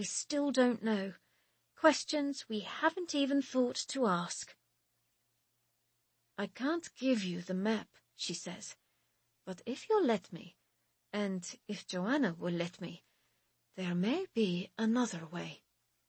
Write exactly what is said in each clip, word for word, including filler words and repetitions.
We still don't know. Questions we haven't even thought to ask. I can't give you the map, she says, but if you'll let me, and if Joanna will let me, there may be another way.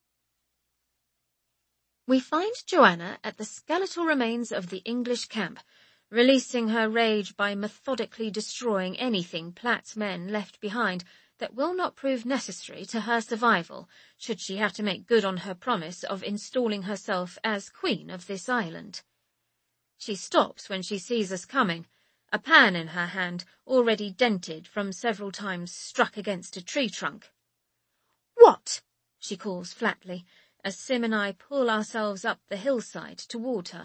We find Joanna at the skeletal remains of the English camp, releasing her rage by methodically destroying anything Platt's men left behind that will not prove necessary to her survival, should she have to make good on her promise of installing herself as queen of this island. She stops when she sees us coming, a pan in her hand, already dented from several times struck against a tree trunk. "What?" she calls flatly, as Sim and I pull ourselves up the hillside toward her.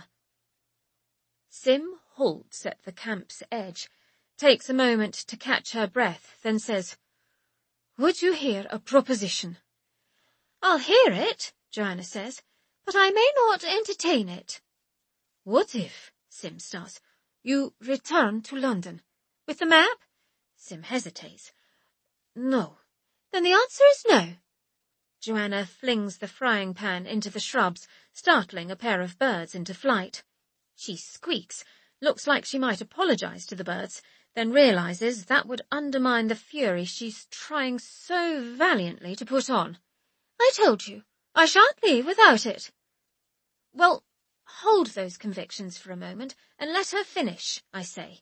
Sim halts at the camp's edge, takes a moment to catch her breath, then says, "Would you hear a proposition?" "I'll hear it," Joanna says, "but I may not entertain it." "What if," Sim starts, "you return to London?" "With the map?" Sim hesitates. "No." "Then the answer is no." Joanna flings the frying pan into the shrubs, startling a pair of birds into flight. She squeaks, looks like she might apologize to the birds, then realizes that would undermine the fury she's trying so valiantly to put on. "I told you, I shan't leave without it." "Well, hold those convictions for a moment and let her finish," I say.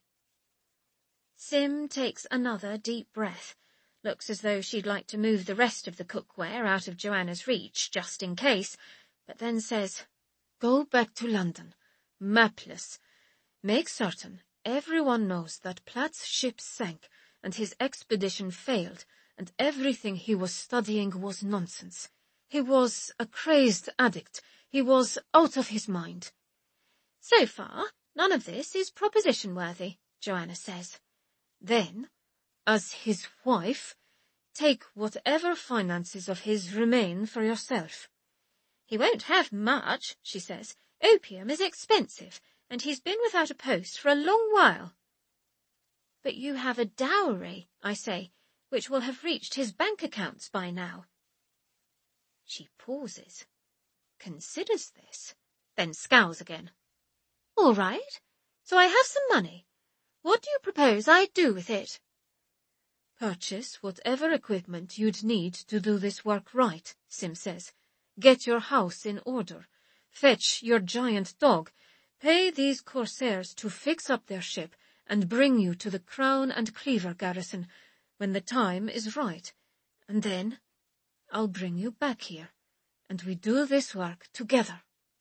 Sim takes another deep breath, looks as though she'd like to move the rest of the cookware out of Joanna's reach, just in case, but then says, "Go back to London, mapless. Make certain everyone knows that Platt's ship sank and his expedition failed, and everything he was studying was nonsense. He was a crazed addict. He was out of his mind." "So far, none of this is proposition-worthy," Joanna says. "Then, as his wife, take whatever finances of his remain for yourself." "He won't have much," she says. "Opium is expensive, and he's been without a post for a long while." "But you have a dowry," I say, "which will have reached his bank accounts by now." She pauses, considers this, then scowls again. "All right, so I have some money. What do you propose I do with it?" "Purchase whatever equipment you'd need to do this work right," Sim says. "Get your house in order. Fetch your giant dog. Pay these corsairs to fix up their ship and bring you to the Crown and Cleaver garrison when the time is right. And then I'll bring you back here, and we do this work together."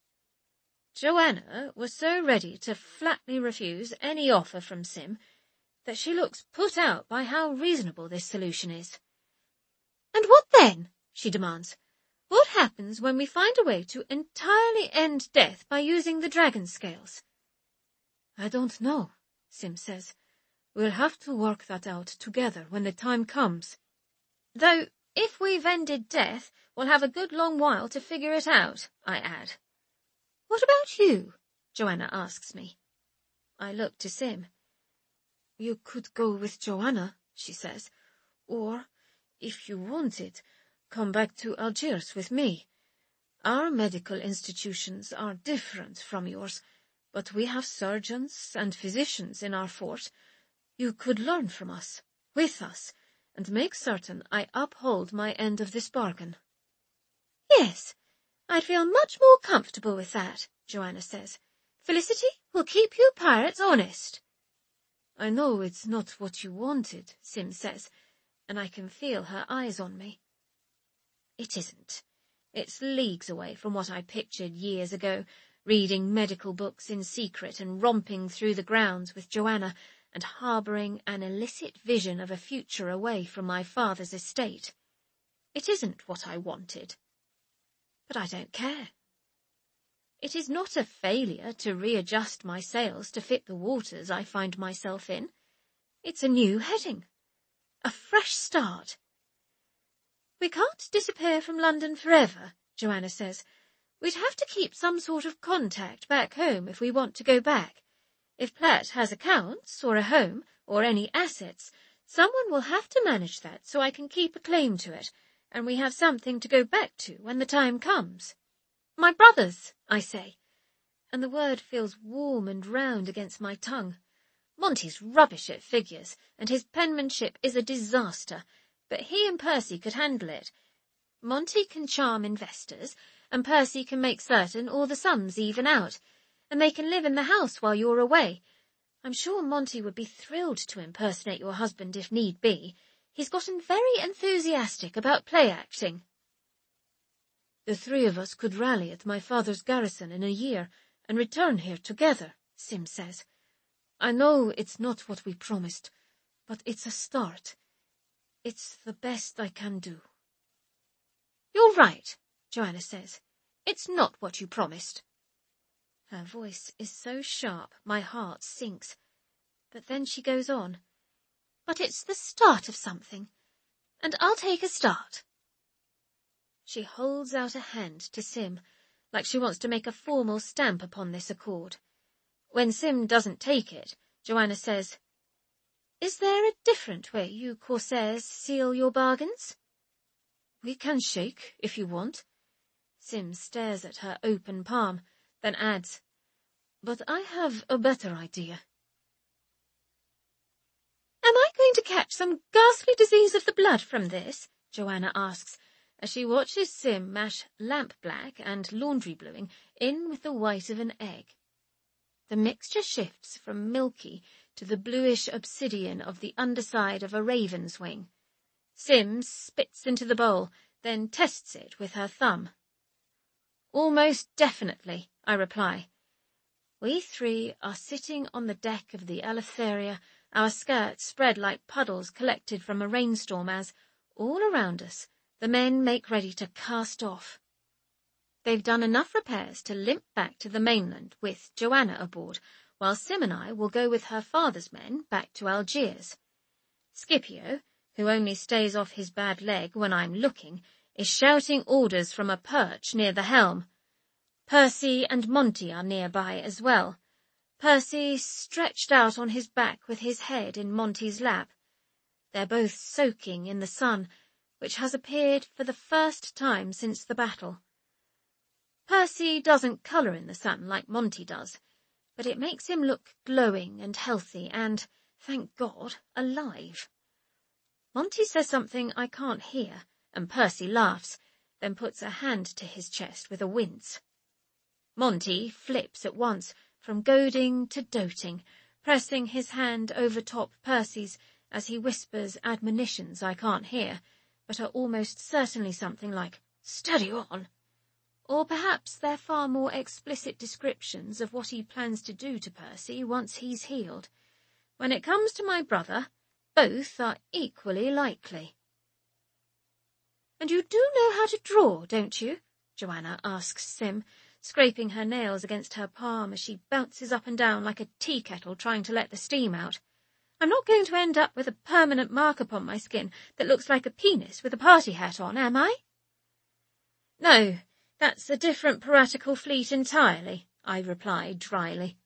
Joanna was so ready to flatly refuse any offer from Sim that she looks put out by how reasonable this solution is. "And what then?" she demands. "What happens when we find a way to entirely end death by using the dragon scales?" "I don't know," Sim says. "We'll have to work that out together when the time comes." "Though, if we've ended death, we'll have a good long while to figure it out," I add. "What about you?" Joanna asks me. I look to Sim. "You could go with Joanna," she says, "or, if you wanted, come back to Algiers with me. Our medical institutions are different from yours, but we have surgeons and physicians in our fort. You could learn from us, with us, and make certain I uphold my end of this bargain." "Yes, I'd feel much more comfortable with that," Joanna says. "Felicity will keep you pirates honest." "I know it's not what you wanted," Sim says, and I can feel her eyes on me. It isn't. It's leagues away from what I pictured years ago, reading medical books in secret and romping through the grounds with Joanna and harbouring an illicit vision of a future away from my father's estate. It isn't what I wanted. But I don't care. It is not a failure to readjust my sails to fit the waters I find myself in. It's a new heading. A fresh start. "We can't disappear from London forever," Joanna says. "We'd have to keep some sort of contact back home if we want to go back. If Platt has accounts, or a home, or any assets, someone will have to manage that so I can keep a claim to it, and we have something to go back to when the time comes. My brothers, I say, and the word feels warm and round against my tongue. Monty's rubbish at figures, and his penmanship is a disaster, but he and Percy could handle it. Monty can charm investors, and Percy can make certain all the sums even out, and they can live in the house while you're away. I'm sure Monty would be thrilled to impersonate your husband if need be. He's gotten very enthusiastic about play acting. The three of us could rally at my father's garrison in a year and return here together, Sim says. I know it's not what we promised, but it's a start. It's the best I can do. You're right, Joanna says. It's not what you promised. Her voice is so sharp my heart sinks. But then she goes on. But it's the start of something, and I'll take a start. She holds out a hand to Sim, like she wants to make a formal stamp upon this accord. When Sim doesn't take it, Joanna says, Is there a different way you Corsairs seal your bargains? We can shake, if you want. Sim stares at her open palm, then adds, But I have a better idea. Am I going to catch some ghastly disease of the blood from this? Joanna asks, as she watches Sim mash lamp black and laundry bluing in with the white of an egg. The mixture shifts from milky to the bluish obsidian of the underside of a raven's wing. Sim spits into the bowl, then tests it with her thumb. Almost definitely, I reply. We three are sitting on the deck of the Eleftheria, our skirts spread like puddles collected from a rainstorm as, all around us, the men make ready to cast off. They've done enough repairs to limp back to the mainland with Joanna aboard, while Sim and I will go with her father's men back to Algiers. Scipio, who only stays off his bad leg when I'm looking, is shouting orders from a perch near the helm. Percy and Monty are nearby as well. Percy stretched out on his back with his head in Monty's lap. They're both soaking in the sun, which has appeared for the first time since the battle. Percy doesn't colour in the sun like Monty does, but it makes him look glowing and healthy and, thank God, alive. Monty says something I can't hear, and Percy laughs, then puts a hand to his chest with a wince. Monty flips at once, from goading to doting, pressing his hand over top Percy's as he whispers admonitions I can't hear, but are almost certainly something like, "Steady on!" Or perhaps they're far more explicit descriptions of what he plans to do to Percy once he's healed. When it comes to my brother, both are equally likely. "And you do know how to draw, don't you?" Joanna asks Sim, scraping her nails against her palm as she bounces up and down like a tea kettle trying to let the steam out. "I'm not going to end up with a permanent mark upon my skin that looks like a penis with a party hat on, am I?" "No, that's a different piratical fleet entirely," I reply dryly.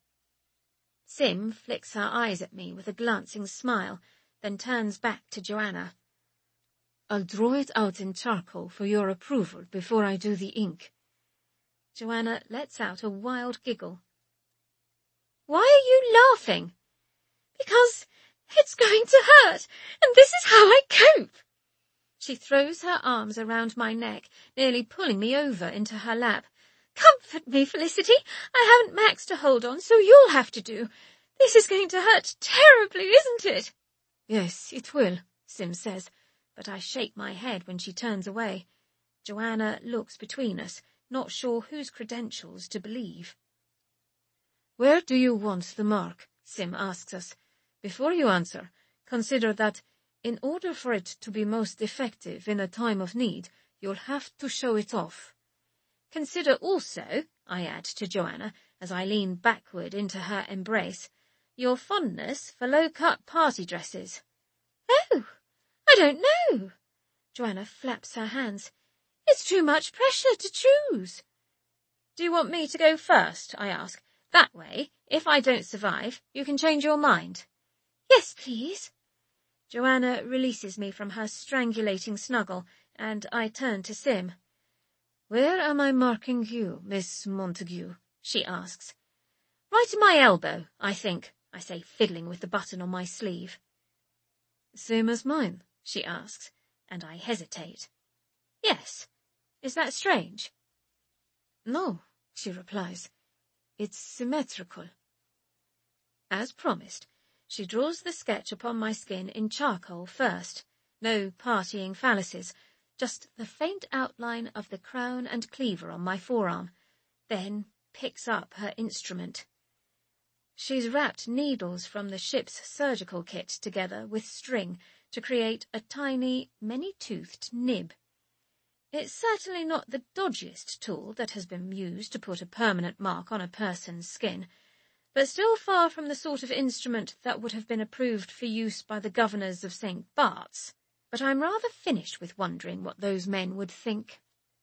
Sim flicks her eyes at me with a glancing smile, then turns back to Joanna. "I'll draw it out in charcoal for your approval before I do the ink." Joanna lets out a wild giggle. "Why are you laughing?" "Because it's going to hurt, and this is how I cope." She throws her arms around my neck, nearly pulling me over into her lap. "Comfort me, Felicity. I haven't Max to hold on, so you'll have to do. This is going to hurt terribly, isn't it?" "Yes, it will," Sim says, but I shake my head when she turns away. Joanna looks between us, not sure whose credentials to believe. "Where do you want the mark?" Sim asks us. "Before you answer, consider that, in order for it to be most effective in a time of need, you'll have to show it off. Consider also," I add to Joanna, as I lean backward into her embrace, "your fondness for low-cut party dresses." "Oh, I don't know." Joanna flaps her hands. "It's too much pressure to choose." "Do you want me to go first?" I ask. "That way, if I don't survive, you can change your mind." "Yes, please." Joanna releases me from her strangulating snuggle and I turned to Sim. "Where am I marking you, Miss Montague?" she asks. "Right at my elbow, I think," I say, fiddling with the button on my sleeve. "Same as mine?" she asks, and I hesitate. "Yes. Is that strange?" "No," she replies. "It's symmetrical." As promised, she draws the sketch upon my skin in charcoal first. No partying phalluses, just the faint outline of the crown and cleaver on my forearm, then picks up her instrument. She's wrapped needles from the ship's surgical kit together with string to create a tiny, many-toothed nib. It's certainly not the dodgiest tool that has been used to put a permanent mark on a person's skin, but still far from the sort of instrument that would have been approved for use by the governors of Saint Bart's. But I'm rather finished with wondering what those men would think.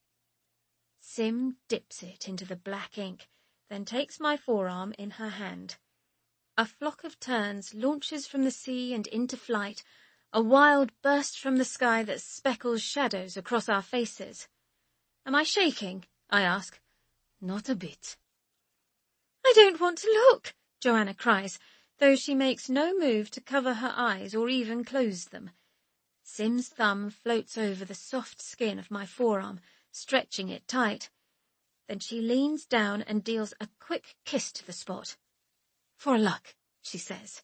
Sim dips it into the black ink, then takes my forearm in her hand. A flock of terns launches from the sea and into flight, a wild burst from the sky that speckles shadows across our faces. "Am I shaking?" I ask. "Not a bit." "I don't want to look," Joanna cries, though she makes no move to cover her eyes or even close them. Sim's thumb floats over the soft skin of my forearm, stretching it tight. Then she leans down and deals a quick kiss to the spot. "For luck," she says.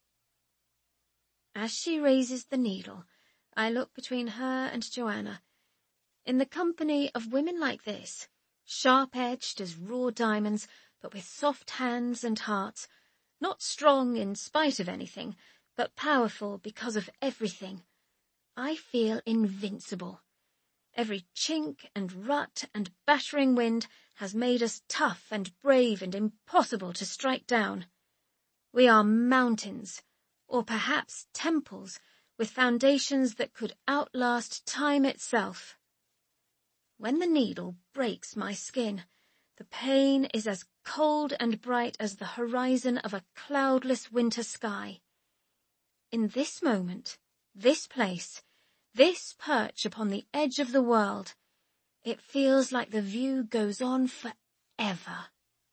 As she raises the needle, I look between her and Joanna. In the company of women like this, sharp-edged as raw diamonds, but with soft hands and hearts, not strong in spite of anything, but powerful because of everything, I feel invincible. Every chink and rut and battering wind has made us tough and brave and impossible to strike down. We are mountains, or perhaps temples, with foundations that could outlast time itself. When the needle breaks my skin, the pain is as cold and bright as the horizon of a cloudless winter sky. In this moment, this place, this perch upon the edge of the world, it feels like the view goes on forever.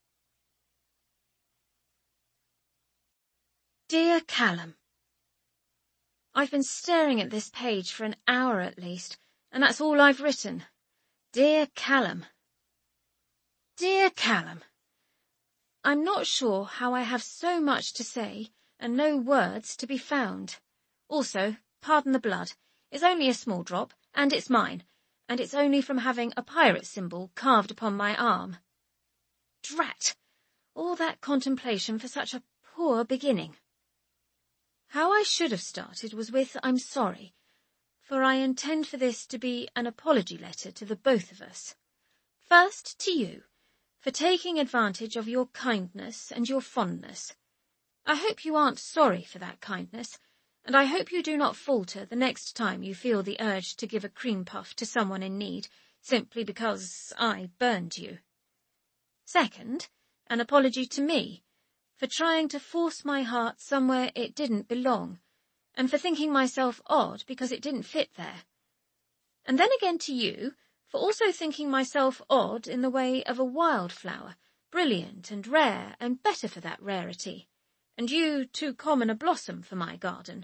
Dear Callum, I've been staring at this page for an hour at least, and that's all I've written. Dear Callum. Dear Callum, I'm not sure how I have so much to say and no words to be found. Also, pardon the blood. It's only a small drop, and it's mine, and it's only from having a pirate symbol carved upon my arm. Drat! All that contemplation for such a poor beginning. How I should have started was with "I'm sorry," for I intend for this to be an apology letter to the both of us. First to you, for taking advantage of your kindness and your fondness. I hope you aren't sorry for that kindness, and I hope you do not falter the next time you feel the urge to give a cream puff to someone in need, simply because I burned you. Second, an apology to me, for trying to force my heart somewhere it didn't belong, and for thinking myself odd because it didn't fit there. And then again to you, for also thinking myself odd in the way of a wildflower, brilliant and rare and better for that rarity, and you too common a blossom for my garden.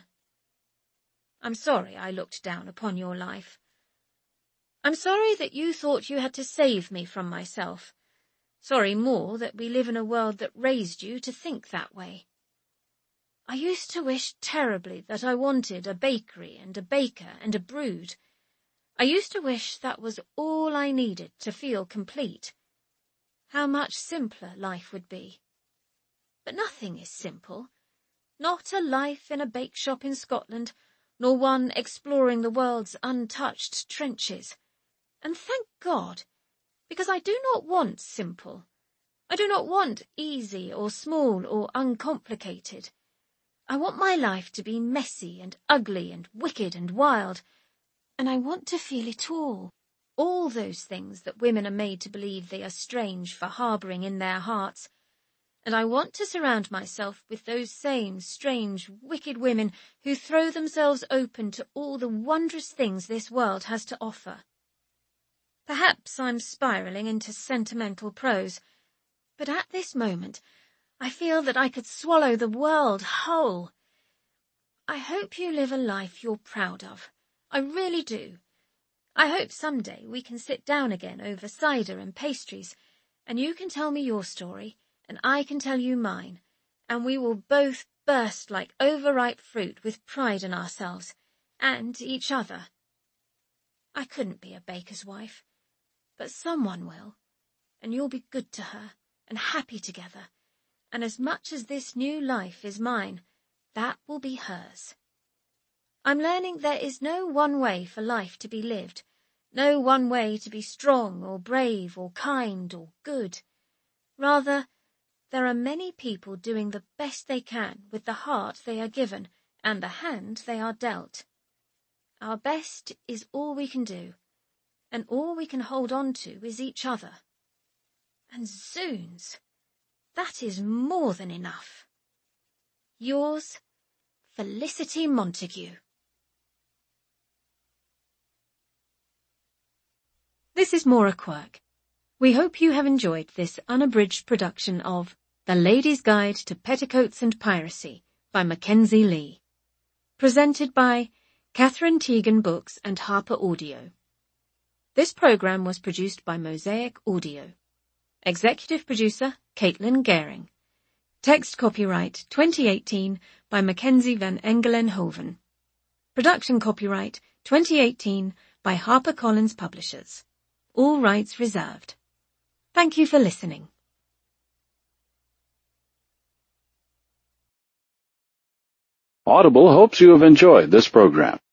I'm sorry I looked down upon your life. I'm sorry that you thought you had to save me from myself. Sorry more that we live in a world that raised you to think that way. I used to wish terribly that I wanted a bakery and a baker and a brood. I used to wish that was all I needed to feel complete. How much simpler life would be. But nothing is simple. Not a life in a bake shop in Scotland, nor one exploring the world's untouched trenches. And thank God, because I do not want simple. I do not want easy or small or uncomplicated. I want my life to be messy and ugly and wicked and wild, and I want to feel it all. All those things that women are made to believe they are strange for harbouring in their hearts. And I want to surround myself with those same strange, wicked women who throw themselves open to all the wondrous things this world has to offer. Perhaps I'm spiralling into sentimental prose, but at this moment I feel that I could swallow the world whole. I hope you live a life you're proud of. I really do. I hope someday we can sit down again over cider and pastries, and you can tell me your story, and I can tell you mine, and we will both burst like overripe fruit with pride in ourselves, and each other. I couldn't be a baker's wife, but someone will, and you'll be good to her, and happy together, and as much as this new life is mine, that will be hers. I'm learning there is no one way for life to be lived, no one way to be strong or brave or kind or good. Rather, there are many people doing the best they can with the heart they are given and the hand they are dealt. Our best is all we can do, and all we can hold on to is each other. And zoons, that is more than enough. Yours, Felicity Montague. This is Maura Quirk. We hope you have enjoyed this unabridged production of The Lady's Guide to Petticoats and Piracy by Mackenzie Lee. Presented by Catherine Teagan Books and Harper Audio. This program was produced by Mosaic Audio. Executive producer, Caitlin Gehring. Text copyright twenty eighteen by Mackenzie Van Engelen-Hoven. Production copyright twenty eighteen by HarperCollins Publishers. All rights reserved. Thank you for listening. Audible hopes you have enjoyed this program.